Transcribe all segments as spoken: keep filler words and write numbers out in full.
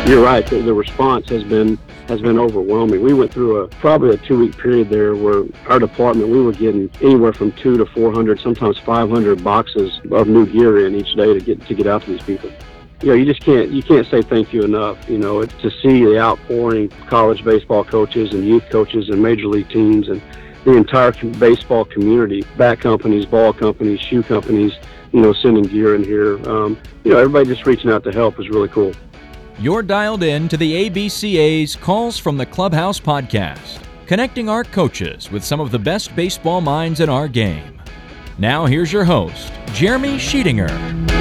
You're right. The, the response has been has been overwhelming. We went through a probably a two-week period there where our department, we were getting anywhere from two to four hundred, sometimes five hundred boxes of new gear in each day to get to get out to these people. You know, you just can't you can't say thank you enough. You know, it, to see the outpouring of college baseball coaches and youth coaches and major league teams and the entire baseball community, bat companies, ball companies, shoe companies, you know, sending gear in here. Um, you know, everybody just reaching out to help is really cool. You're dialed in to the A B C A's Calls from the Clubhouse podcast, connecting our coaches with some of the best baseball minds in our game. Now here's your host, Jeremy Sheetinger.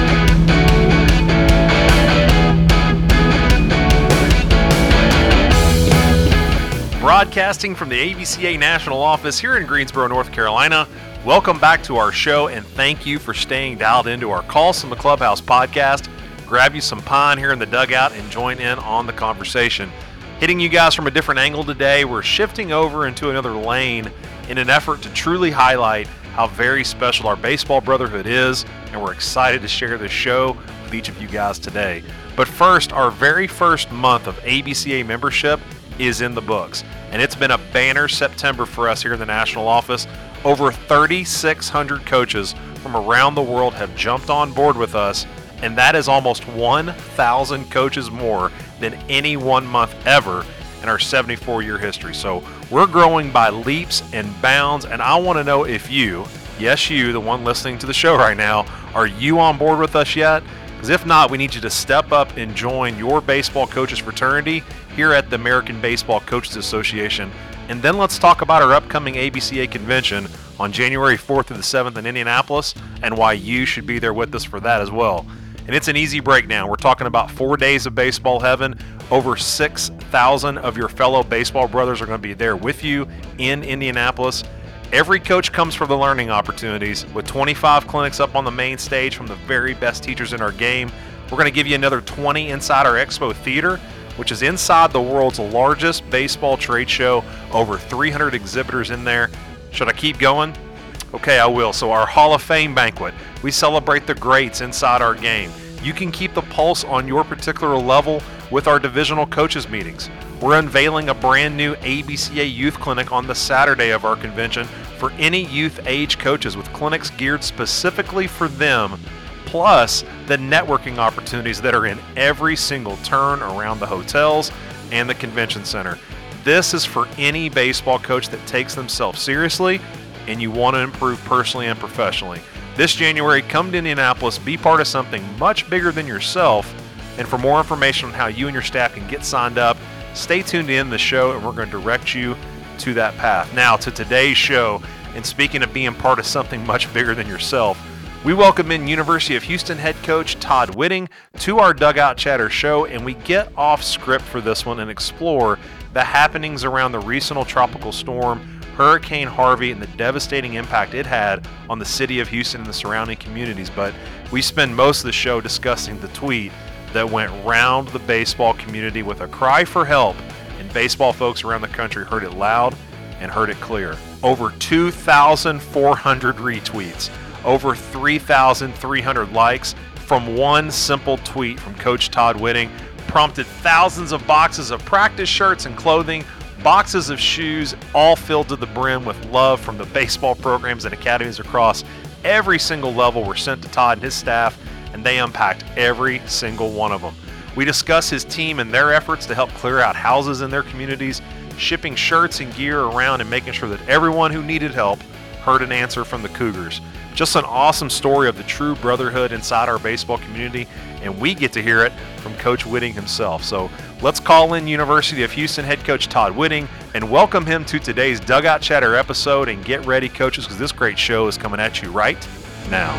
Broadcasting from the A B C A National Office here in Greensboro, North Carolina. Welcome back to our show, and thank you for staying dialed into our Calls from the Clubhouse podcast. Grab you some pine here in the dugout and join in on the conversation. Hitting you guys from a different angle today, we're shifting over into another lane in an effort to truly highlight how very special our baseball brotherhood is, and we're excited to share this show with each of you guys today. But first, our very first month of A B C A membership is in the books, and it's been a banner September for us here in the national office. Over thirty-six hundred coaches from around the world have jumped on board with us, and that is almost one thousand coaches more than any one month ever in our seventy-four year history. So we're growing by leaps and bounds, and I want to know if you, yes you, the one listening to the show right now, are you on board with us yet? Because if not, we need you to step up and join your baseball coaches fraternity here at the American Baseball Coaches Association. And then let's talk about our upcoming A B C A convention on January fourth through the seventh in Indianapolis, and why you should be there with us for that as well. And it's an easy breakdown. We're talking about four days of baseball heaven. Over six thousand of your fellow baseball brothers are going to be there with you in Indianapolis. Every coach comes for the learning opportunities, with twenty-five clinics up on the main stage from the very best teachers in our game. We're going to give you another twenty inside our Expo Theater, which is inside the world's largest baseball trade show. Over three hundred exhibitors in there. Should I keep going? Okay, I will. So our Hall of Fame banquet, we celebrate the greats inside our game. You can keep the pulse on your particular level with our divisional coaches meetings. We're unveiling a brand new A B C A youth clinic on the Saturday of our convention for any youth age coaches, with clinics geared specifically for them, plus the networking opportunities that are in every single turn around the hotels and the convention center. This is for any baseball coach that takes themselves seriously and you want to improve personally and professionally. This January, come to Indianapolis, be part of something much bigger than yourself. And for more information on how you and your staff can get signed up, stay tuned in the show, and we're going to direct you to that path. Now to today's show, and speaking of being part of something much bigger than yourself, we welcome in University of Houston head coach Todd Whitting to our Dugout Chatter show, and we get off script for this one and explore the happenings around the recent tropical storm Hurricane Harvey and the devastating impact it had on the city of Houston and the surrounding communities. But we spend most of the show discussing the tweet that went round the baseball community with a cry for help, and baseball folks around the country heard it loud and heard it clear. Over two thousand four hundred retweets, over three thousand three hundred likes from one simple tweet from Coach Todd Whitting prompted thousands of boxes of practice shirts and clothing, boxes of shoes, all filled to the brim with love from the baseball programs and academies across every single level were sent to Todd and his staff, and they unpacked every single one of them. We discuss his team and their efforts to help clear out houses in their communities, shipping shirts and gear around and making sure that everyone who needed help heard an answer from the Cougars. Just an awesome story of the true brotherhood inside our baseball community, and we get to hear it from Coach Whitting himself. So let's call in University of Houston head coach Todd Whitting and welcome him to today's Dugout Chatter episode. And get ready, coaches, because this great show is coming at you right now.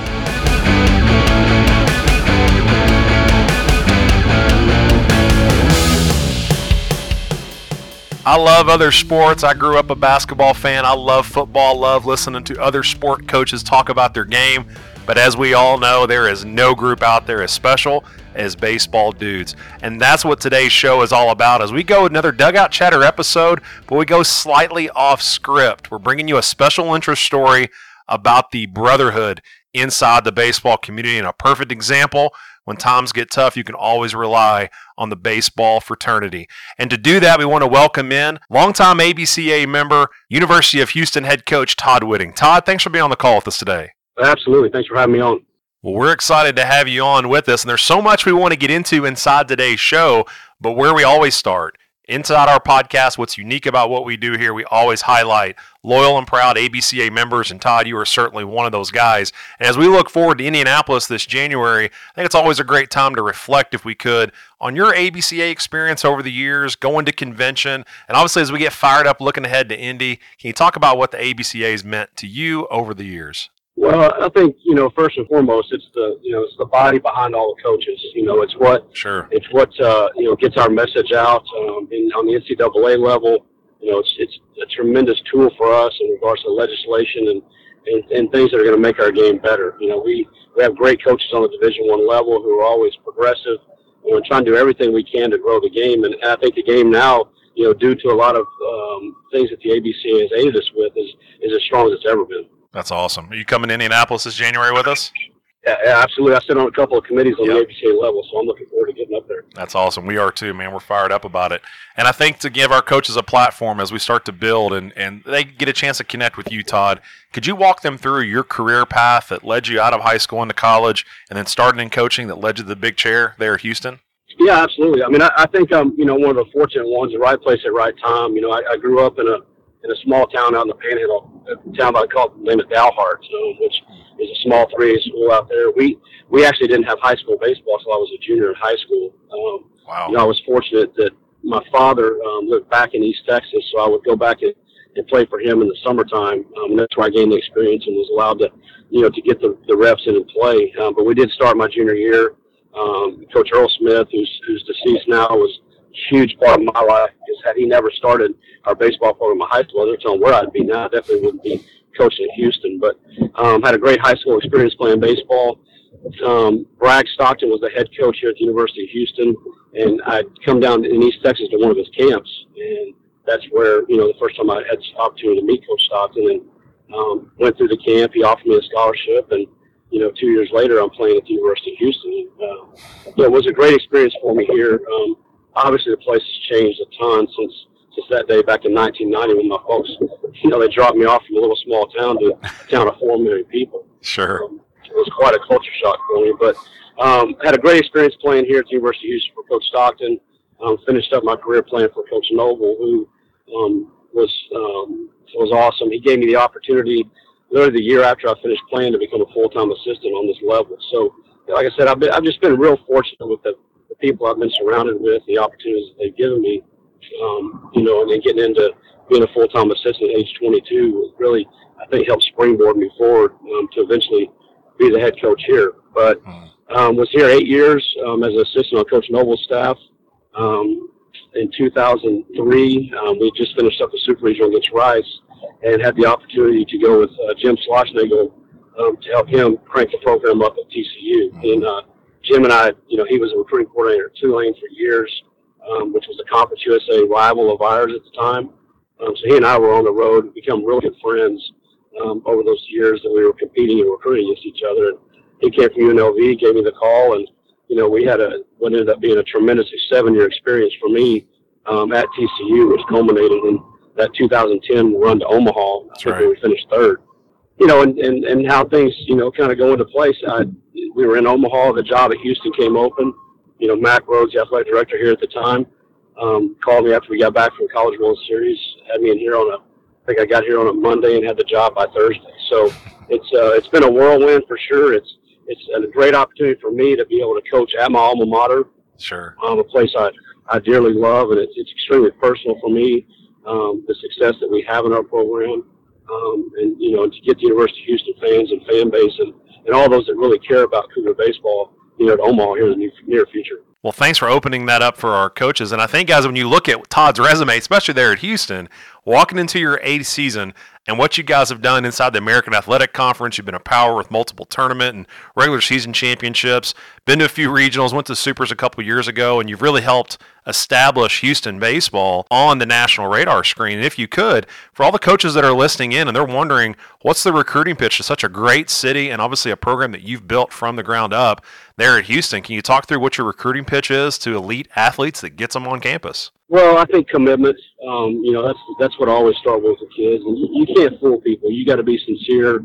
I love other sports. I grew up a basketball fan. I love football, love listening to other sport coaches talk about their game. But as we all know, there is no group out there as special as baseball dudes. And that's what today's show is all about. As we go another Dugout Chatter episode, but we go slightly off script. We're bringing you a special interest story about the brotherhood inside the baseball community, and a perfect example. When times get tough, you can always rely on the baseball fraternity. And to do that, we want to welcome in longtime A B C A member, University of Houston head coach Todd Whitting. Todd, thanks for being on the call with us today. Absolutely. Thanks for having me on. Well, we're excited to have you on with us, and there's so much we want to get into inside today's show, but where we always start, inside our podcast, what's unique about what we do here, we always highlight loyal and proud A B C A members, and Todd, you are certainly one of those guys. And as we look forward to Indianapolis this January, I think it's always a great time to reflect, if we could, on your A B C A experience over the years, going to convention, and obviously as we get fired up looking ahead to Indy, can you talk about what the A B C A has meant to you over the years? Well, I think, you know, first and foremost, it's the, you know, it's the body behind all the coaches. You know, it's what, sure. it's what, uh, you know, gets our message out um, in, on the N C double A level. You know, it's, it's a tremendous tool for us in regards to legislation and, and, and things that are going to make our game better. You know, we, we have great coaches on the Division One level who are always progressive, and we're trying to do everything we can to grow the game. And I think the game now, you know, due to a lot of um, things that the A B C A has aided us with, is, is as strong as it's ever been. That's awesome. Are you coming to Indianapolis this January with us? Yeah, absolutely. I sit on a couple of committees on yep. the A B C A level, so I'm looking forward to getting up there. That's awesome. We are too, man. We're fired up about it. And I think to give our coaches a platform as we start to build and, and they get a chance to connect with you, Todd, could you walk them through your career path that led you out of high school into college and then started in coaching that led you to the big chair there at Houston? Yeah, absolutely. I mean, I, I think I'm, you know, one of the fortunate ones, the right place at the right time. You know, I, I grew up in a in a small town out in the Panhandle, a town I call the name of Dalhart, so, which is a small three A school out there. We we actually didn't have high school baseball until I was a junior in high school. Um, wow. You know, I was fortunate that my father um, lived back in East Texas, so I would go back and, and play for him in the summertime. Um, and that's where I gained the experience and was allowed to, you know, to get the, the reps in and play. Um, but we did start my junior year. Um, Coach Earl Smith, who's who's deceased now, was a huge part of my life, because had he never started our baseball program in high school, I don't know where I'd be now. I definitely wouldn't be coaching in Houston, but um, had a great high school experience playing baseball. Um, Bragg Stockton was the head coach here at the University of Houston, and I'd come down in East Texas to one of his camps, and that's where, you know, the first time I had the opportunity to meet Coach Stockton, and um, went through the camp. He offered me a scholarship, and you know, two years later, I'm playing at the University of Houston. Uh, yeah, it was a great experience for me here. Um, obviously, the place has changed a ton since since that day back in nineteen ninety when my folks, you know, they dropped me off from a little small town to a town of four million people. Sure. Um, it was quite a culture shock for me, but um, had a great experience playing here at the University of Houston for Coach Stockton. Um, finished up my career playing for Coach Noble, who um, was um, was awesome. He gave me the opportunity, literally the year after I finished playing, to become a full-time assistant on this level. So, like I said, I've been, I've just been real fortunate with the, the people I've been surrounded with, the opportunities that they've given me, um, you know, and then getting into being a full-time assistant at age twenty-two really, I think, helped springboard me forward um, to eventually be the head coach here. But um, was here eight years um, as an assistant on Coach Noble's staff. Um, in two thousand three, um, we just finished up the Super Regional against Rice, and had the opportunity to go with uh, Jim Schlossnagle um, to help him crank the program up at T C U. And uh, Jim and I, you know, he was a recruiting coordinator at Tulane for years, um, which was a Conference U S A rival of ours at the time. Um, so he and I were on the road and become really good friends um, over those years that we were competing and recruiting against each other. And he came from U N L V, gave me the call, and you know, we had a what ended up being a tremendous seven-year experience for me um, at T C U, which culminated in that two thousand ten run to Omaha. That's I think right. we finished third. You know, and, and, and how things, you know, kind of go into place. I, we were in Omaha. The job at Houston came open. You know, Mac Rhodes, the athletic director here at the time, um, called me after we got back from the College World Series, had me in here on a, I think I got here on a Monday and had the job by Thursday. So it's uh, it's been a whirlwind for sure. It's it's a great opportunity for me to be able to coach at my alma mater. Sure. Um, a place I, I dearly love, and it's, it's extremely personal for me, um, the success that we have in our program. Um, and, you know, to get the University of Houston fans and fan base and, and all those that really care about Cougar baseball, you know, to Omaha here in the near future. Well, thanks for opening that up for our coaches. And I think, guys, when you look at Todd's resume, especially there at Houston, walking into your eighth season and what you guys have done inside the American Athletic Conference. You've been a power with multiple tournament and regular season championships, been to a few regionals, went to Supers a couple years ago, and you've really helped establish Houston baseball on the national radar screen. And if you could, for all the coaches that are listening in and they're wondering what's the recruiting pitch to such a great city and obviously a program that you've built from the ground up there at Houston, can you talk through what your recruiting pitch is to elite athletes that gets them on campus? Well, I think commitment. Um, you know, that's that's what I always start with the kids. And you, you can't fool people. You got to be sincere.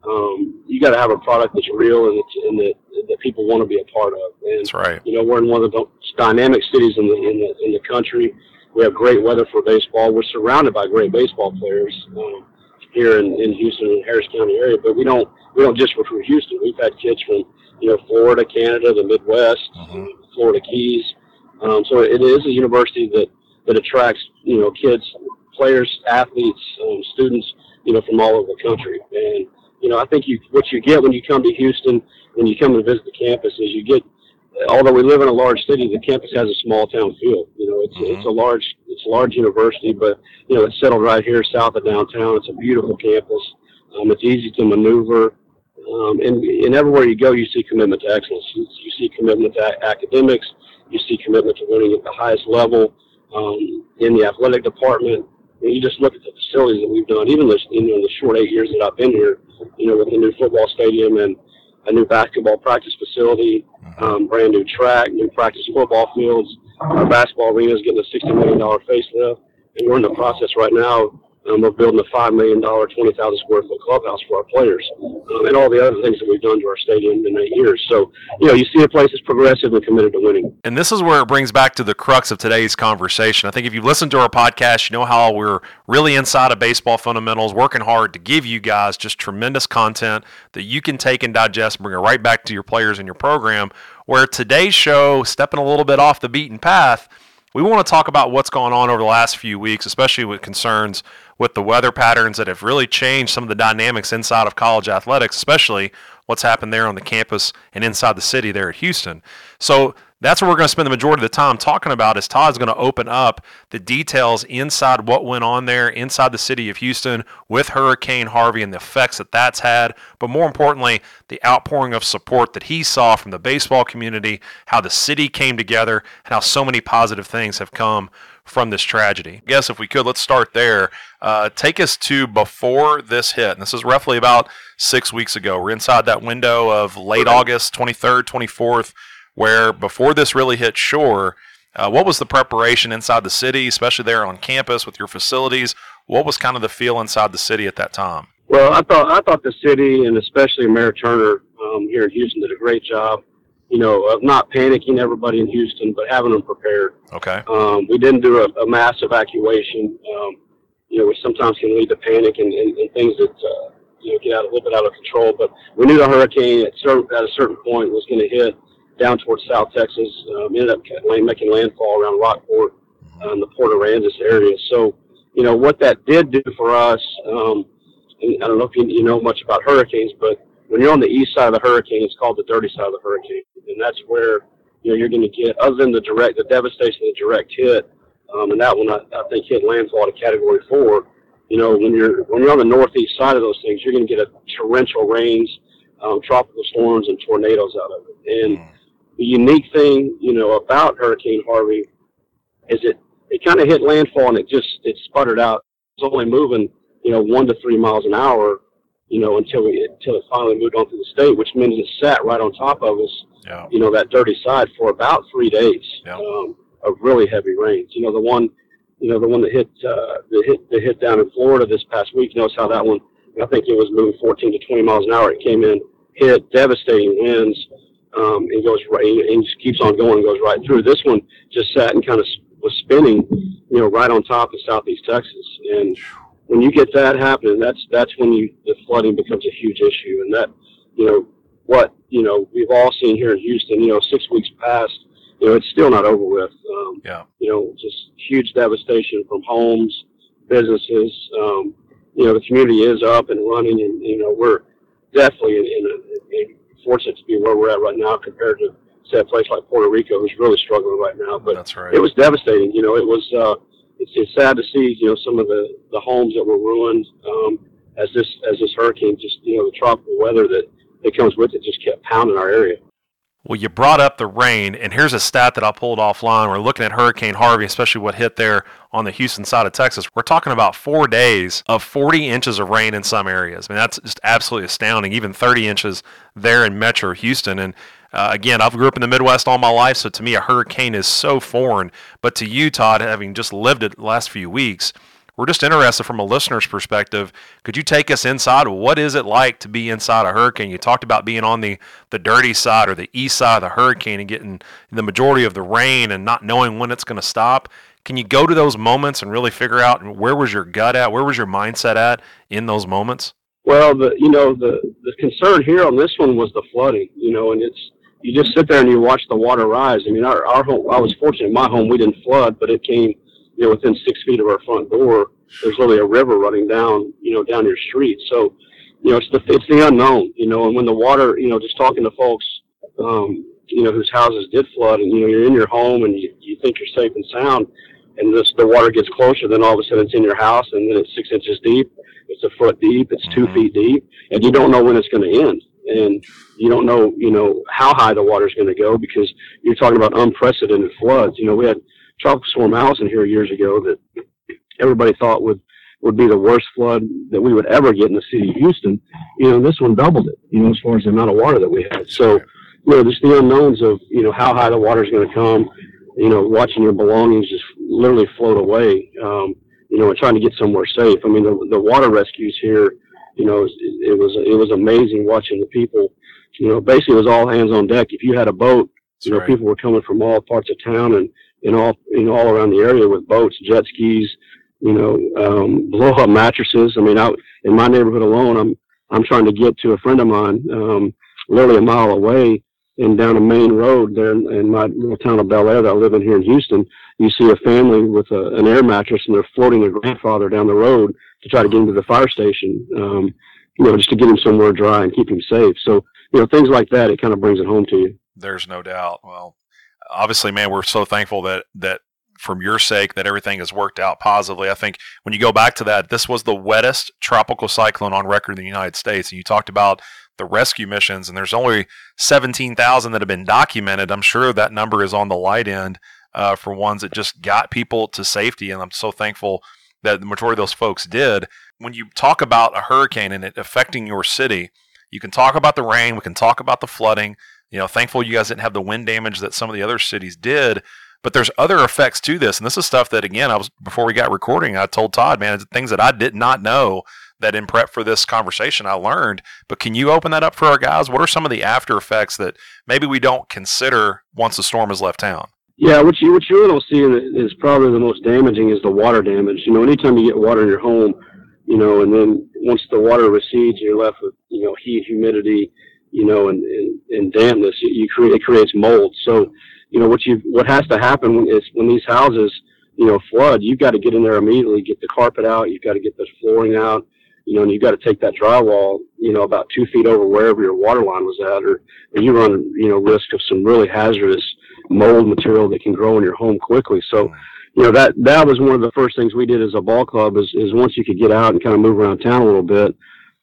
Um, you got to have a product that's real and, it's, and that that people want to be a part of. And, that's right. You know, we're in one of the dynamic cities in the in the in the country. We have great weather for baseball. We're surrounded by great baseball players um, here in, in Houston and Harris County area. But we don't we don't just recruit Houston. We've had kids from you know Florida, Canada, the Midwest, mm-hmm. Florida Keys. Um, so it is a university that, that attracts, you know, kids, players, athletes, um, students, you know, from all over the country. And, you know, I think you what you get when you come to Houston, when you come to visit the campus, is you get, although we live in a large city, the campus has a small town feel. You know, it's mm-hmm. it's a large it's a large university, but, you know, it's settled right here south of downtown. It's a beautiful campus. Um, it's easy to maneuver. Um, and, and everywhere you go, you see commitment to excellence. You, you see commitment to a- academics. You see commitment to winning at the highest level um, in the athletic department. And you just look at the facilities that we've done, even this, you know, in the short eight years that I've been here, you know, with the new football stadium and a new basketball practice facility, um, brand new track, new practice football fields. Our basketball arena is getting a sixty million dollars facelift. And we're in the process right now Um, of building a five million dollars, twenty thousand square foot clubhouse for our players, um, and all the other things that we've done to our stadium in eight years. So, you know, you see a place that's progressive and committed to winning. And this is where it brings back to the crux of today's conversation. I think if you've listened to our podcast, you know how we're really inside of baseball fundamentals, working hard to give you guys just tremendous content that you can take and digest and bring it right back to your players and your program. Where today's show, stepping a little bit off the beaten path, we want to talk about what's gone on over the last few weeks, especially with concerns with the weather patterns that have really changed some of the dynamics inside of college athletics, especially what's happened there on the campus and inside the city there at Houston. So that's what we're going to spend the majority of the time talking about, is Todd's going to open up the details inside what went on there inside the city of Houston with Hurricane Harvey and the effects that that's had, but more importantly, the outpouring of support that he saw from the baseball community, how the city came together, and how so many positive things have come from this tragedy. I guess if we could, let's start there. Uh, take us to before this hit. And this is roughly about six weeks ago. We're inside that window of late August, twenty-third, twenty-fourth, where before this really hit shore, uh, what was the preparation inside the city, especially there on campus with your facilities? What was kind of the feel inside the city at that time? Well, I thought I thought the city, and especially Mayor Turner um, here in Houston, did a great job, you know, of not panicking everybody in Houston, but having them prepared. Okay. Um, we didn't do a, a mass evacuation, um, you know, which sometimes can lead to panic and, and, and things that, uh, you know, get out a little bit out of control. But we knew the hurricane at, certain, at a certain point was going to hit down towards South Texas, um, ended up making landfall around Rockport, um, the Port Aransas area. So, you know, what that did do for us, um, and I don't know if you, you know much about hurricanes, but when you're on the east side of the hurricane, it's called the dirty side of the hurricane. And that's where, you know, you're going to get, other than the direct, the devastation of the direct hit, um, and that one I, I think hit landfall to category four. You know, when you're when you're on the northeast side of those things, you're going to get a torrential rains, um, tropical storms, and tornadoes out of it. And the unique thing, you know, about Hurricane Harvey is it it kind of hit landfall and it just it sputtered out. It's only moving, you know, one to three miles an hour, you know, until we until it finally moved onto the state, which means it sat right on top of us. Yeah. You know, that dirty side for about three days yeah. um, of really heavy rains. You know, the one, you know, the one that hit, uh, that hit, that hit down in Florida this past week. Notice how that one, I think it was moving fourteen to twenty miles an hour. It came in, hit devastating winds, um, and goes right, and just keeps on going and goes right through. This one just sat and kind of was spinning, you know, right on top of Southeast Texas. And when you get that happening, that's that's when you the flooding becomes a huge issue. And that, you know, what you know we've all seen here in Houston. You know, six weeks past, you know, it's still not over with. Um, yeah. You know, just huge devastation from homes, businesses. Um, you know, the community is up and running, and you know, we're definitely in, in, a, in fortunate to be where we're at right now compared to say a place like Puerto Rico, who's really struggling right now. But that's right. It was devastating. You know, it was uh, it's, it's sad to see, you know, some of the, the homes that were ruined um, as this as this hurricane, just, you know, the tropical weather that, that comes with it just kept pounding our area. Well, you brought up the rain, and here's a stat that I pulled offline. We're looking at Hurricane Harvey, especially what hit there on the Houston side of Texas. We're talking about four days of forty inches of rain in some areas. I mean, that's just absolutely astounding, even thirty inches there in Metro Houston. And uh, again, I've grew up in the Midwest all my life, so to me, a hurricane is so foreign. But to you, Todd, having just lived it the last few weeks, we're just interested from a listener's perspective. Could you take us inside? What is it like to be inside a hurricane? You talked about being on the, the dirty side or the east side of the hurricane and getting the majority of the rain and not knowing when it's going to stop. Can you go to those moments and really figure out where was your gut at? Where was your mindset at in those moments? Well, the you know, the, the concern here on this one was the flooding, you know, and it's, you just sit there and you watch the water rise. I mean, our, our home, I was fortunate in my home, we didn't flood, but it came, you know, within six feet of our front door. There's literally a river running down, you know, down your street. So, you know, it's the, it's the unknown, you know, and when the water, you know, just talking to folks, um, you know, whose houses did flood, and, you know, you're in your home and you, you think you're safe and sound, and this, the water gets closer, then all of a sudden it's in your house, and then it's six inches deep, it's a foot deep, it's two feet deep, and you don't know when it's going to end. And you don't know, you know, how high the water's going to go, because you're talking about unprecedented floods. You know, we had Tropical Storm Allison here years ago that everybody thought would, would be the worst flood that we would ever get in the city of Houston. You know, this one doubled it, you know, as far as the amount of water that we had. So, you know, just the unknowns of, you know, how high the water is going to come, you know, watching your belongings just literally float away, um, you know, and trying to get somewhere safe. I mean, the, the water rescues here, you know, it, it was, it was amazing watching the people, you know, basically it was all hands on deck. If you had a boat, you know, right. People were coming from all parts of town and, and all, you know, all around the area with boats, jet skis, you know, um, blow up mattresses. I mean, out in my neighborhood alone, I'm, I'm trying to get to a friend of mine, um, literally a mile away, and down a main road there in, in my little town of Bel Air that I live in here in Houston, you see a family with a, an air mattress, and they're floating their grandfather down the road to try to get him to the fire station, um, you know, just to get him somewhere dry and keep him safe. So, you know, things like that, it kind of brings it home to you. There's no doubt. Well, obviously, man, we're so thankful that, that from your sake, that everything has worked out positively. I think when you go back to that, this was the wettest tropical cyclone on record in the United States. And you talked about the rescue missions, and there's only seventeen thousand that have been documented. I'm sure that number is on the light end uh, for ones that just got people to safety. And I'm so thankful that the majority of those folks did. When you talk about a hurricane and it affecting your city, you can talk about the rain, we can talk about the flooding. You know, thankful you guys didn't have the wind damage that some of the other cities did. But there's other effects to this, and this is stuff that, again, I was before we got recording, I told Todd, man, things that I did not know that in prep for this conversation I learned. But can you open that up for our guys? What are some of the after effects that maybe we don't consider once the storm has left town? Yeah, what you what you really don't see is probably the most damaging is the water damage. You know, anytime you get water in your home, you know, and then once the water recedes, you're left with, you know, heat, humidity, you know, and, and, and dampness. You create it creates mold. So, you know, what you what has to happen is when these houses, you know, flood, you've got to get in there immediately, get the carpet out, you've got to get the flooring out, you know, and you've got to take that drywall, you know, about two feet over wherever your water line was at, or, or you run, you know, risk of some really hazardous mold material that can grow in your home quickly. So, you know, that that was one of the first things we did as a ball club is, is once you could get out and kind of move around town a little bit,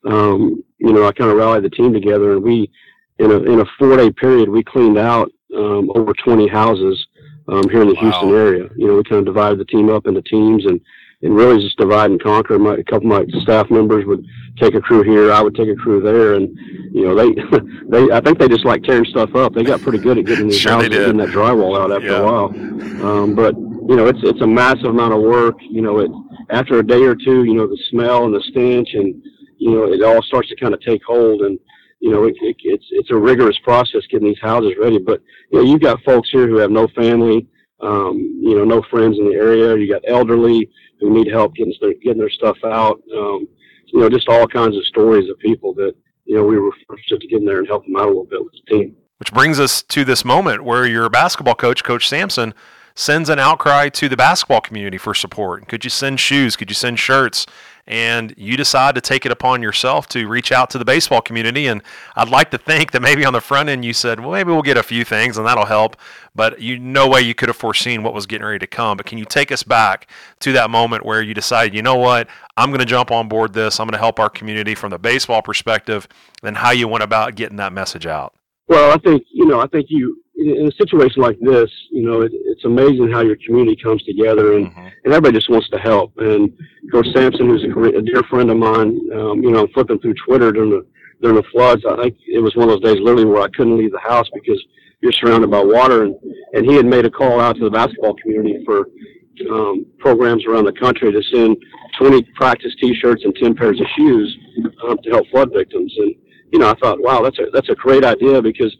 um, you know, I kind of rallied the team together, and we, in a, in a four-day period, we cleaned out um, over twenty houses um, here in the wow. Houston area. You know, we kind of divided the team up into teams and, and really just divide and conquer. My, a couple of my staff members would take a crew here, I would take a crew there, and, you know, they, they I think they just like tearing stuff up. They got pretty good at getting these sure houses, getting that drywall out after yeah. a while. Um, but, you know, it's it's a massive amount of work. You know, it after a day or two, you know, the smell and the stench, and, you know, it all starts to kind of take hold, and, you know, it, it, it's it's a rigorous process getting these houses ready. But, you know, you've got folks here who have no family, um, you know, no friends in the area. You got elderly who need help getting their, getting their stuff out. Um, you know, just all kinds of stories of people that, you know, we were fortunate to get in there and help them out a little bit with the team. Which brings us to this moment where your basketball coach, Coach Sampson, sends an outcry to the basketball community for support. Could you send shoes? Could you send shirts? And you decide to take it upon yourself to reach out to the baseball community. And I'd like to think that maybe on the front end you said, well, maybe we'll get a few things and that'll help. But you no way you could have foreseen what was getting ready to come. But can you take us back to that moment where you decided, you know what, I'm going to jump on board this. I'm going to help our community from the baseball perspective, and how you went about getting that message out? Well, I think, you know, I think you, in a situation like this, you know, it, it's amazing how your community comes together, and, mm-hmm. and everybody just wants to help. And Coach Sampson, who's a, a dear friend of mine, um, you know, flipping through Twitter during the, during the floods, I think it was one of those days literally where I couldn't leave the house because you're surrounded by water. And, and he had made a call out to the basketball community for um, programs around the country to send twenty practice T-shirts and ten pairs of shoes um, to help flood victims. And, you know, I thought, wow, that's a, that's a great idea, because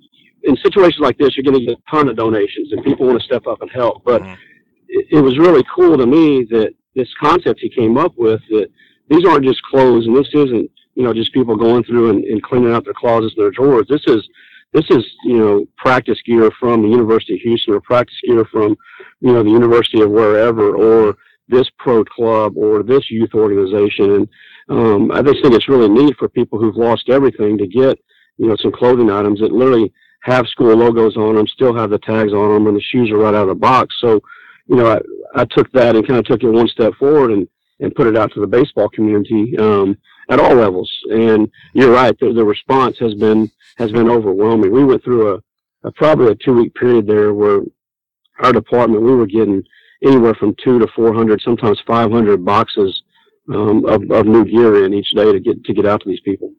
in situations like this, you're going to get a ton of donations and people want to step up and help. But mm-hmm. it, it was really cool to me that this concept he came up with, that these aren't just clothes, and this isn't, you know, just people going through and, and cleaning out their closets and their drawers. This is, this is, you know, practice gear from the University of Houston, or practice gear from, you know, the University of wherever, or this pro club, or this youth organization. And um, I just think it's really neat for people who've lost everything to get, you know, some clothing items that literally have school logos on them, still have the tags on them, and the shoes are right out of the box. So, you know, I, I took that and kind of took it one step forward and, and put it out to the baseball community um, at all levels. And you're right, the, the response has been has been overwhelming. We went through a, a probably a two week period there where our department, we were getting anywhere from two to four hundred, sometimes five hundred boxes um, of, of new gear in each day to get to get out to these people.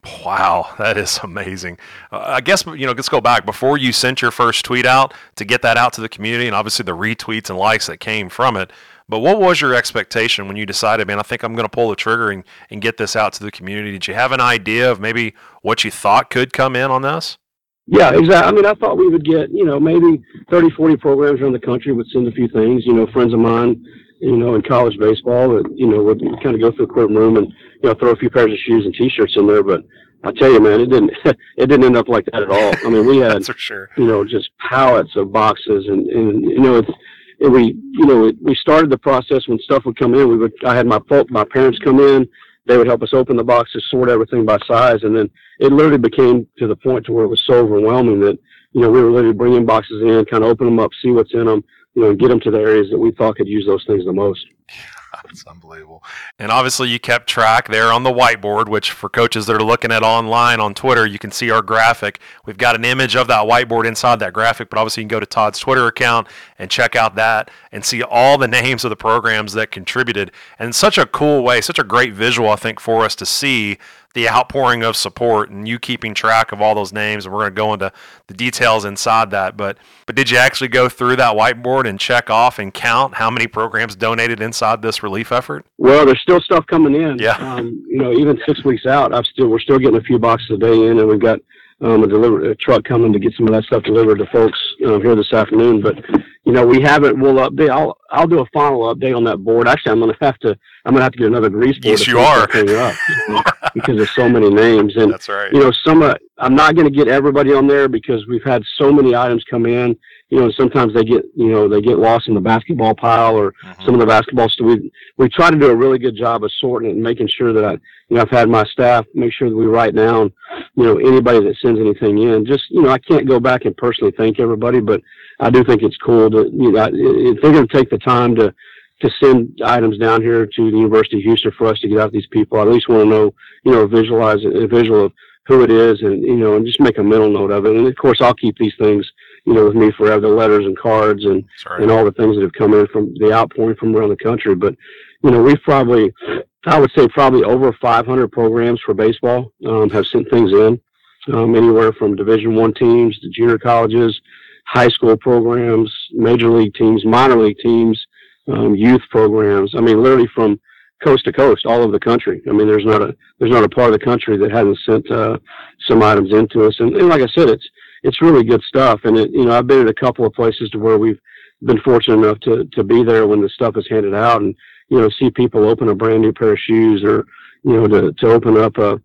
Wow, that is amazing. Uh, I guess, you know, let's go back. Before you sent your first tweet out to get that out to the community, and obviously the retweets and likes that came from it, but what was your expectation when you decided, man, I think I'm going to pull the trigger and, and get this out to the community? Did you have an idea of maybe what you thought could come in on this? Yeah, exactly. I mean, I thought we would get, you know, maybe thirty, forty programs around the country would send a few things. You know, friends of mine, you know, in college baseball, that, you know, would kind of go through the courtroom and, you know, throw a few pairs of shoes and T-shirts in there. But I tell you, man, it didn't it didn't end up like that at all. I mean, we had, That's for sure. you know, just pallets of boxes, and, and you know, it's, and we, you know, we started the process when stuff would come in. We would, I had my my parents come in. They would help us open the boxes, sort everything by size, and then it literally became to the point to where it was so overwhelming that, you know, we were literally bringing boxes in, kind of open them up, see what's in them, you know, and get them to the areas that we thought could use those things the most. That's unbelievable. And obviously you kept track there on the whiteboard, which for coaches that are looking at online on Twitter, you can see our graphic. We've got an image of that whiteboard inside that graphic, but obviously you can go to Todd's Twitter account and check out that and see all the names of the programs that contributed. And such a cool way, such a great visual, I think, for us to see the outpouring of support and you keeping track of all those names. And we're going to go into the details inside that. But but did you actually go through that whiteboard and check off and count how many programs donated inside this relief effort? Well, there's still stuff coming in. Yeah. Um, you know, even six weeks out, I've still we're still getting a few boxes a day in, and we've got um, a deliver a truck coming to get some of that stuff delivered to folks um, here this afternoon. But you know, we haven't. We'll update. I'll I'll do a final update on that board. Actually, I'm gonna have to. I'm gonna have to get another grease board. Yes, you are. Up, you know, because there's so many names, and that's right. You know, some. Uh, I'm not gonna get everybody on there because we've had so many items come in. You know, sometimes they get, you know, they get lost in the basketball pile or mm-hmm. some of the basketball stuff. We we try to do a really good job of sorting it and making sure that I, you know, I've had my staff make sure that we write down, you know, anybody that sends anything in. Just, you know, I can't go back and personally thank everybody, but I do think it's cool to, you know, if they're going to take the time to to send items down here to the University of Houston for us to get out to these people, I at least want to know, you know, visualize a visual of who it is, and, you know, and just make a mental note of it. And of course, I'll keep these things, you know, with me forever, the letters and cards and, right. and all the things that have come in from the outpouring from around the country. But, you know, we've probably, I would say probably over five hundred programs for baseball um, have sent things in, um, anywhere from Division One teams to junior colleges, high school programs, major league teams, minor league teams, um, youth programs. I mean, literally from coast to coast, all over the country. I mean, there's not a there's not a part of the country that hasn't sent uh, some items into us. And, and like I said, it's it's really good stuff. And it, you know, I've been at a couple of places to where we've been fortunate enough to to be there when the stuff is handed out, and you know, see people open a brand new pair of shoes, or you know, to to open up a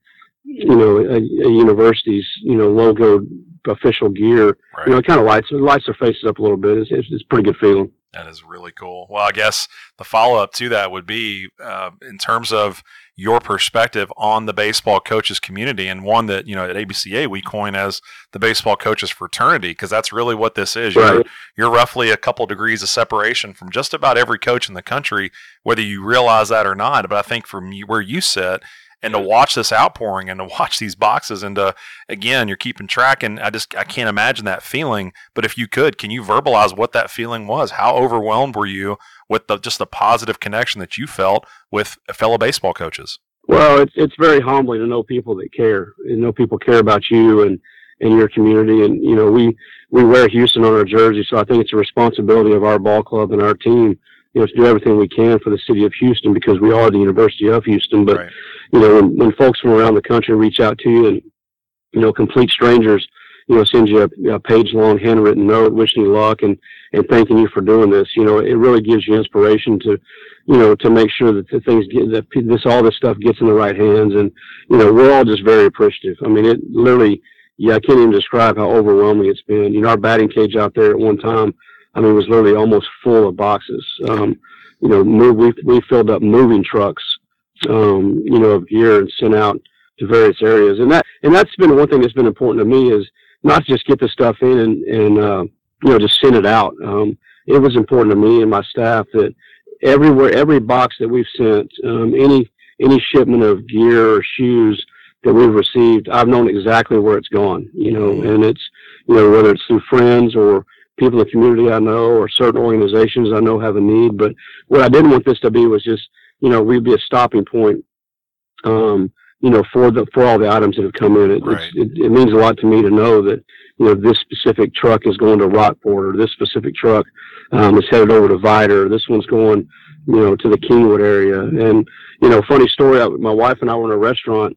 you know, a, a university's, you know, logo official gear, right. you know, it kind of lights, it lights their faces up a little bit. It's, it's, it's a pretty good feeling. That is really cool. Well, I guess the follow-up to that would be uh, in terms of your perspective on the baseball coaches community, and one that, you know, at A B C A we coin as the baseball coaches fraternity, because that's really what this is. Right. You're, you're roughly a couple degrees of separation from just about every coach in the country, whether you realize that or not. But I think from you, where you sit, and to watch this outpouring and to watch these boxes and to, again, you're keeping track, and I just I can't imagine that feeling. But if you could, can you verbalize what that feeling was? How overwhelmed were you with the just the positive connection that you felt with fellow baseball coaches? Well, it's it's very humbling to know people that care, and know people care about you and, and your community. And, you know, we, we wear Houston on our jersey, so I think it's a responsibility of our ball club and our team, you know, to do everything we can for the city of Houston, because we are the University of Houston. But, right. you know, when, when folks from around the country reach out to you, and, you know, complete strangers, you know, send you a, a page-long handwritten note wishing you luck and, and thanking you for doing this, you know, it really gives you inspiration to, you know, to make sure that the things get, that this, all this stuff gets in the right hands. And, you know, we're all just very appreciative. I mean, it literally, yeah, I can't even describe how overwhelming it's been. You know, our batting cage out there at one time, I mean, it was literally almost full of boxes. Um, you know, move, we, we filled up moving trucks, um, you know, of gear and sent out to various areas. And that, and that's been one thing that's been important to me, is not just get the stuff in and, and, uh, you know, just send it out. Um, it was important to me and my staff that everywhere, every box that we've sent, um, any, any shipment of gear or shoes that we've received, I've known exactly where it's gone, you know, and it's, you know, whether it's through friends or people in the community I know, or certain organizations I know have a need. But what I didn't want this to be was just, you know, we'd be a stopping point, um, you know, for the, for all the items that have come in. It, right. it, it means a lot to me to know that, you know, this specific truck is going to Rockport, or this specific truck, um, is headed over to Vidor. This one's going, you know, to the Kingwood area. And, you know, funny story, I, my wife and I were in a restaurant,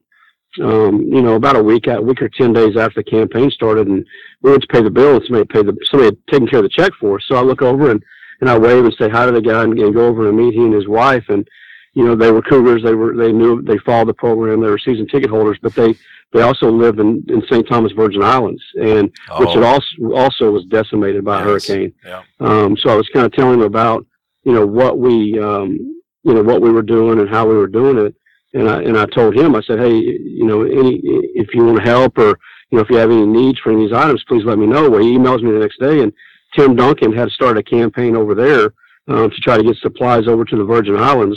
um, you know, about a week, a week or ten days after the campaign started, and we went to pay the bill, and somebody paid the, somebody had taken care of the check for us. So I look over and, and I wave and say hi to the guy, and, and go over and meet he and his wife. And, you know, they were Cougars. They were, they knew, they followed the program. They were season ticket holders, but they, they also live in, in Saint Thomas Virgin Islands, and oh. which it also, also was decimated by yes. a hurricane. Yeah. Um, so I was kind of telling them about, you know, what we, um, you know, what we were doing and how we were doing it. And I, and I told him, I said, hey, you know, any, if you want to help, or, you know, if you have any needs for any of these items, please let me know. Well, he emails me the next day, and Tim Duncan had started a campaign over there, um, to try to get supplies over to the Virgin Islands.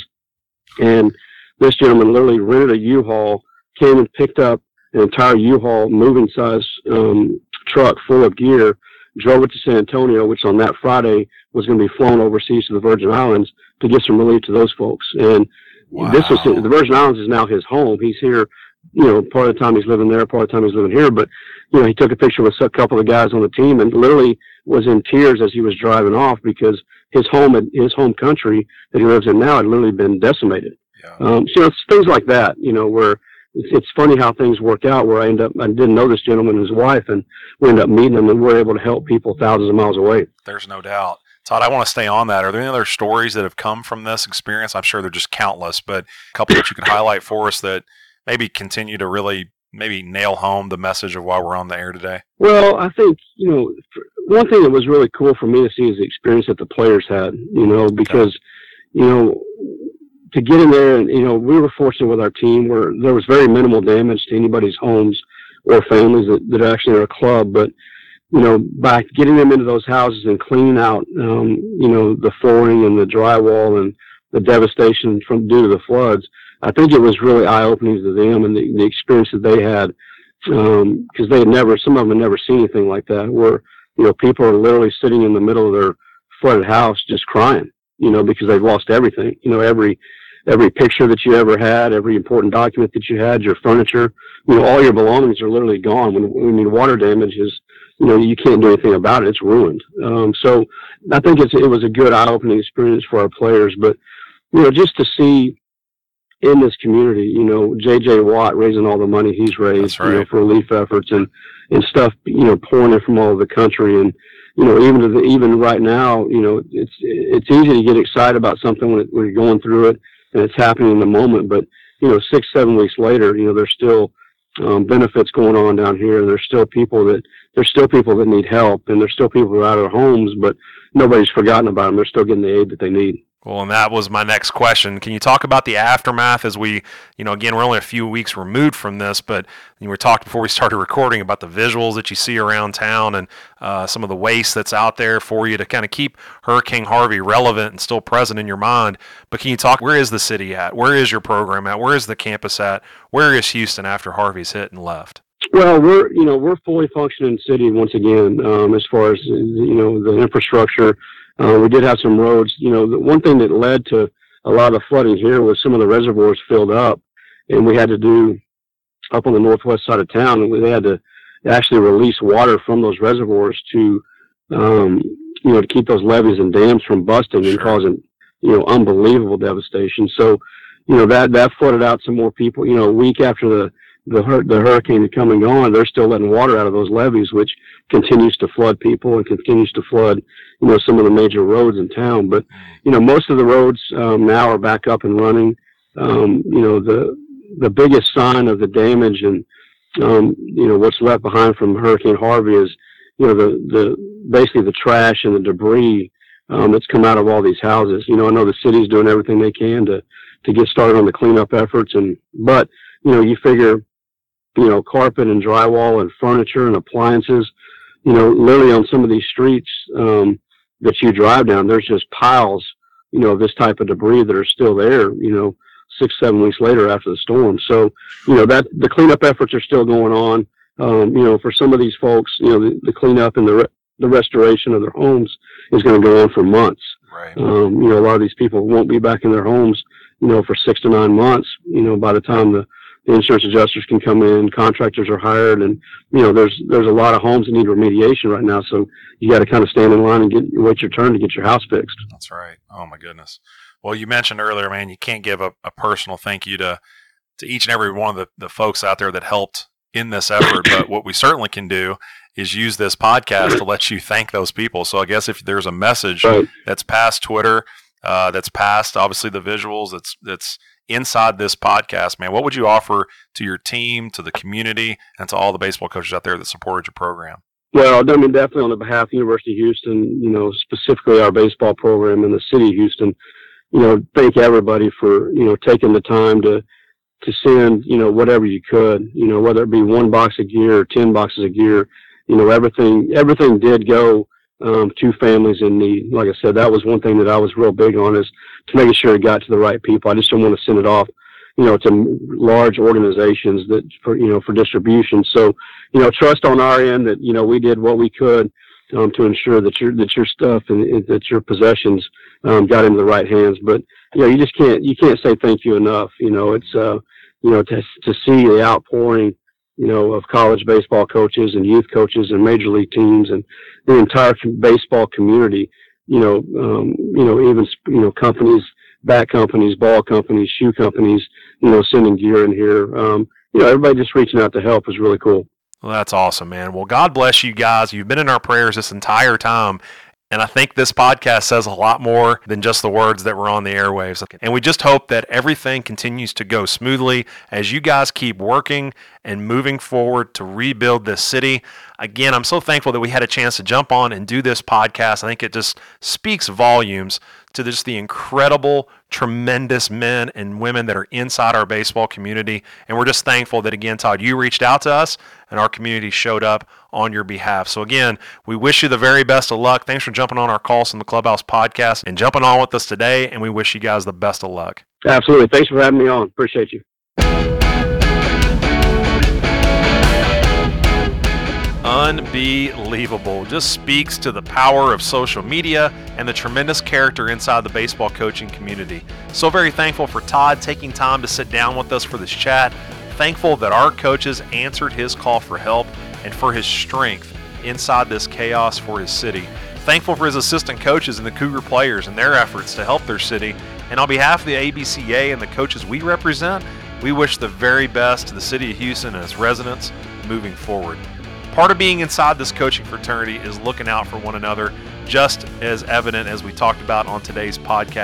And this gentleman literally rented a U-Haul, came and picked up an entire U-Haul moving size, um, truck full of gear, drove it to San Antonio, which on that Friday was going to be flown overseas to the Virgin Islands to get some relief to those folks. And wow. this was, the Virgin Islands is now his home. He's here, you know, part of the time he's living there, part of the time he's living here. But, you know, he took a picture with a couple of guys on the team and literally was in tears as he was driving off, because his home, had, his home country that he lives in now had literally been decimated. Yeah. Um, so, you know, it's things like that, you know, where it's, it's funny how things work out, where I end up, I didn't know this gentleman and his wife, and we ended up meeting them, and we're able to help people thousands of miles away. There's no doubt. Todd, I want to stay on that. Are there any other stories that have come from this experience? I'm sure they're just countless, but a couple that you can highlight for us that maybe continue to really maybe nail home the message of why we're on the air today? Well, I think, you know, one thing that was really cool for me to see is the experience that the players had, you know, because, okay. you know, to get in there, and, you know, we were fortunate with our team where there was very minimal damage to anybody's homes or families that, that actually are a club. But, you know, by getting them into those houses and cleaning out, um, you know, the flooring and the drywall and the devastation from due to the floods, I think it was really eye-opening to them, and the, the experience that they had, um, because they had never, some of them had never seen anything like that, where, you know, people are literally sitting in the middle of their flooded house just crying, you know, because they've lost everything, you know, every, every picture that you ever had, every important document that you had, your furniture, you know, all your belongings are literally gone. When, when you water damage is, you know, you can't do anything about it. It's ruined. Um, so I think it's, it was a good eye-opening experience for our players, but, you know, just to see in this community, you know, J J Watt raising all the money he's raised, right. you know, for relief efforts and, and stuff, you know, pouring in from all over the country. And, you know, even to the, even right now, you know, it's, it's easy to get excited about something when, it, when you're going through it and it's happening in the moment. But, you know, six, seven weeks later, you know, there's still um, benefits going on down here. There's still people that there's still people that need help, and there's still people who are out of their homes, but nobody's forgotten about them. They're still getting the aid that they need. Well, and that was my next question. Can you talk about the aftermath as we, you know, again, we're only a few weeks removed from this, but you were talking before we started recording about the visuals that you see around town and uh, some of the waste that's out there for you to kind of keep Hurricane Harvey relevant and still present in your mind. But can you talk, where is the city at? Where is your program at? Where is the campus at? Where is Houston after Harvey's hit and left? Well, we're, you know, we're fully functioning city once again, um, as far as, you know, the infrastructure. Uh, we did have some roads. You know, the one thing that led to a lot of the flooding here was some of the reservoirs filled up, and we had to do up on the northwest side of town, and we had to actually release water from those reservoirs to, um, you know, to keep those levees and dams from busting Sure. and causing, you know, unbelievable devastation. So, you know, that, that flooded out some more people. You know, a week after the, the, hur- the hurricane had come and gone, they're still letting water out of those levees, which continues to flood people and continues to flood, you know, some of the major roads in town. But, you know, most of the roads um, now are back up and running. Um, you know, the the biggest sign of the damage and, um, you know, what's left behind from Hurricane Harvey is, you know, the, the basically the trash and the debris um, that's come out of all these houses. You know, I know the city's doing everything they can to, to get started on the cleanup efforts. And, but, you know, you figure, you know, carpet and drywall and furniture and appliances, you know, literally on some of these streets um, that you drive down, there's just piles, you know, of this type of debris that are still there, you know, six, seven weeks later after the storm. So, you know, that the cleanup efforts are still going on. Um, you know, for some of these folks, you know, the, the cleanup and the re- the restoration of their homes is going to go on for months. Right. Um, you know, a lot of these people won't be back in their homes, you know, for six to nine months, you know, by the time the the insurance adjusters can come in, contractors are hired, and, you know, there's there's a lot of homes that need remediation right now. So you got to kind of stand in line and get wait your turn to get your house fixed. That's right. Oh, my goodness. Well, you mentioned earlier, man, you can't give a, a personal thank you to, to each and every one of the, the folks out there that helped in this effort. But what we certainly can do is use this podcast to let you thank those people. So I guess if there's a message Right. that's past Twitter, uh, that's past, obviously, the visuals, that's that's inside this podcast, man, what would you offer to your team, to the community, and to all the baseball coaches out there that supported your program? Well, I mean, definitely on the behalf of the University of Houston, you know, specifically our baseball program in the city of Houston, you know, thank everybody for, you know, taking the time to, to send, you know, whatever you could, you know, whether it be one box of gear or ten boxes of gear, you know, everything, everything did go um, to families in need. Like I said, that was one thing that I was real big on, is to making sure it got to the right people. I just don't want to send it off, you know, to large organizations that for, you know, for distribution. So, you know, trust on our end that, you know, we did what we could um, to ensure that your, that your stuff and that your possessions um, got into the right hands. But, you know, you just can't, you can't say thank you enough. You know, it's, uh, you know, to, to see the outpouring, you know, of college baseball coaches and youth coaches and major league teams and the entire baseball community, you know, um, you know, even, you know, companies, bat companies, ball companies, shoe companies, you know, sending gear in here. Um, you know, everybody just reaching out to help is really cool. Well, that's awesome, man. Well, God bless you guys. You've been in our prayers this entire time. And I think this podcast says a lot more than just the words that were on the airwaves. And we just hope that everything continues to go smoothly as you guys keep working and moving forward to rebuild this city. Again, I'm so thankful that we had a chance to jump on and do this podcast. I think it just speaks volumes to just the incredible, tremendous men and women that are inside our baseball community. And we're just thankful that, again, Todd, you reached out to us and our community showed up on your behalf. So again, we wish you the very best of luck. Thanks for jumping on our Calls from the Clubhouse podcast and jumping on with us today. And we wish you guys the best of luck. Absolutely. Thanks for having me on. Appreciate you. Unbelievable. Just speaks to the power of social media and the tremendous character inside the baseball coaching community. So very thankful for Todd taking time to sit down with us for this chat. Thankful that our coaches answered his call for help and for his strength inside this chaos for his city. Thankful for his assistant coaches and the Cougar players and their efforts to help their city. And on behalf of the A B C A and the coaches we represent, we wish the very best to the city of Houston and its residents moving forward. Part of being inside this coaching fraternity is looking out for one another, just as evident as we talked about on today's podcast.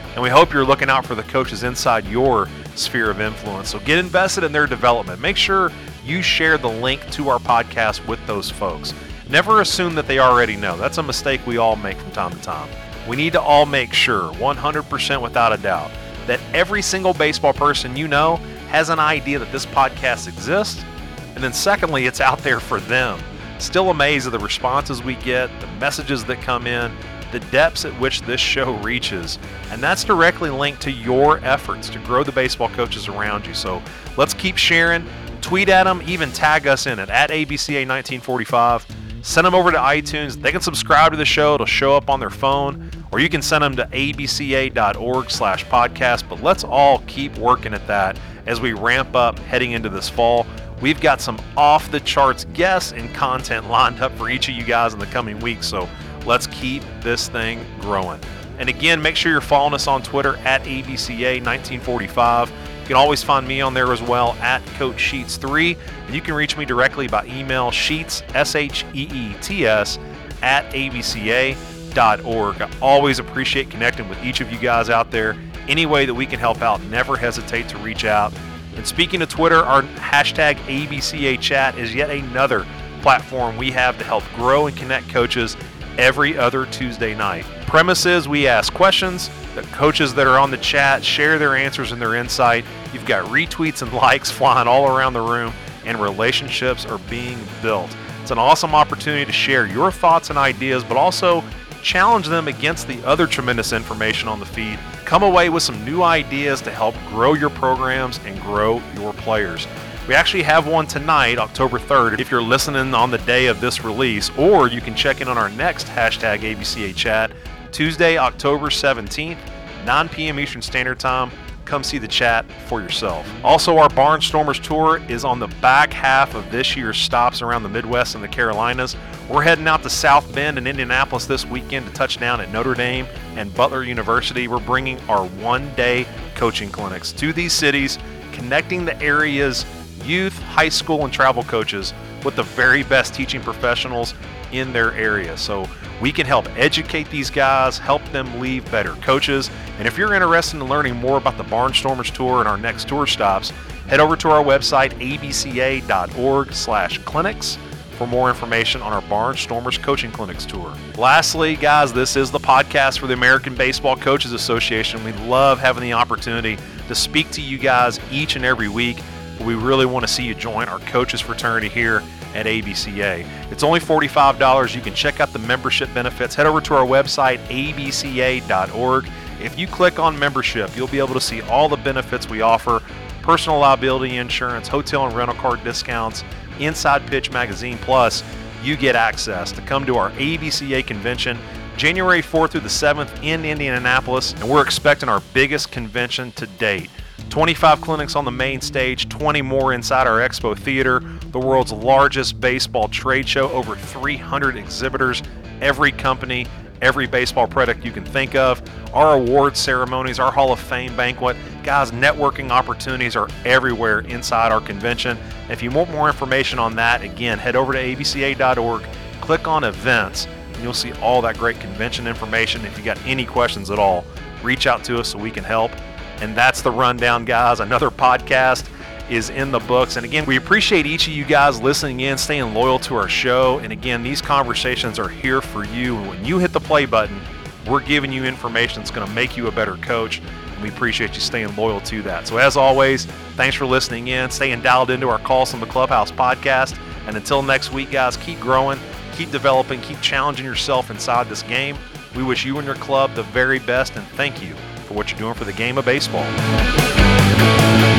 and we hope you're looking out for the coaches inside your sphere of influence. So get invested in their development. Make sure you share the link to our podcast with those folks. Never assume that they already know. That's a mistake we all make from time to time. We need to all make sure, one hundred percent without a doubt, that every single baseball person you know has an idea that this podcast exists, and then secondly, it's out there for them. Still amazed at the responses we get, the messages that come in, the depths at which this show reaches, and that's directly linked to your efforts to grow the baseball coaches around you. So let's keep sharing. Tweet at them, even tag us in it at A B C A nineteen forty-five. Send them over to iTunes. They can subscribe to the show. It'll show up on their phone, or you can send them to a b c a dot org slash podcast. But let's all keep working at that as we ramp up heading into this fall. We've got some off-the-charts guests and content lined up for each of you guys in the coming weeks, so let's keep this thing growing. And again, make sure you're following us on Twitter at A B C A nineteen forty-five. You can always find me on there as well at Coach Sheets three, and you can reach me directly by email, Sheets, S H E E T S, at A B C A dot org. I always appreciate connecting with each of you guys out there. Any way that we can help out, never hesitate to reach out. And speaking of Twitter, our hashtag A B C A Chat is yet another platform we have to help grow and connect coaches every other Tuesday night. Premise is we ask questions, the coaches that are on the chat share their answers and their insight. You've got retweets and likes flying all around the room, and relationships are being built. It's an awesome opportunity to share your thoughts and ideas, but also challenge them against the other tremendous information on the feed. Come away with some new ideas to help grow your programs and grow your players. We actually have one tonight, October third, if you're listening on the day of this release, or you can check in on our next hashtag A B C A Chat, Tuesday, October seventeenth, nine p.m. Eastern Standard Time. Come see the chat for yourself. Also, our Barnstormers Tour is on the back half of this year's stops around the Midwest and the Carolinas. We're heading out to South Bend and Indianapolis this weekend to touch down at Notre Dame and Butler University. We're bringing our one-day coaching clinics to these cities, connecting the area's youth, high school, and travel coaches with the very best teaching professionals in their area. So we can help educate these guys, help them leave better coaches. And if you're interested in learning more about the Barnstormers Tour and our next tour stops, head over to our website, a b c a dot org slash clinics, for more information on our Barnstormers Coaching Clinics tour. Lastly, guys, this is the podcast for the American Baseball Coaches Association. We love having the opportunity to speak to you guys each and every week. We really want to see you join our coaches fraternity here at A B C A. It's only forty-five dollars. You can check out the membership benefits. Head over to our website, a b c a dot org. If you click on membership, you'll be able to see all the benefits we offer: personal liability insurance, hotel and rental car discounts, Inside Pitch magazine, plus you get access to come to our A B C A convention January fourth through the seventh in Indianapolis, and we're expecting our biggest convention to date. twenty-five clinics on the main stage, twenty more inside our Expo Theater, the world's largest baseball trade show, over three hundred exhibitors, every company, every baseball product you can think of, our awards ceremonies, our Hall of Fame banquet. Guys, networking opportunities are everywhere inside our convention. If you want more information on that, again, head over to a b c a dot org, click on events, and you'll see all that great convention information. If you got any questions at all, reach out to us so we can help. And that's the rundown, guys. Another podcast is in the books. And again, we appreciate each of you guys listening in, staying loyal to our show. And again, these conversations are here for you. And when you hit the play button, we're giving you information that's going to make you a better coach. And we appreciate you staying loyal to that. So as always, thanks for listening in, staying dialed into our Calls from the Clubhouse podcast. And until next week, guys, keep growing, keep developing, keep challenging yourself inside this game. We wish you and your club the very best, and thank you for what you're doing for the game of baseball.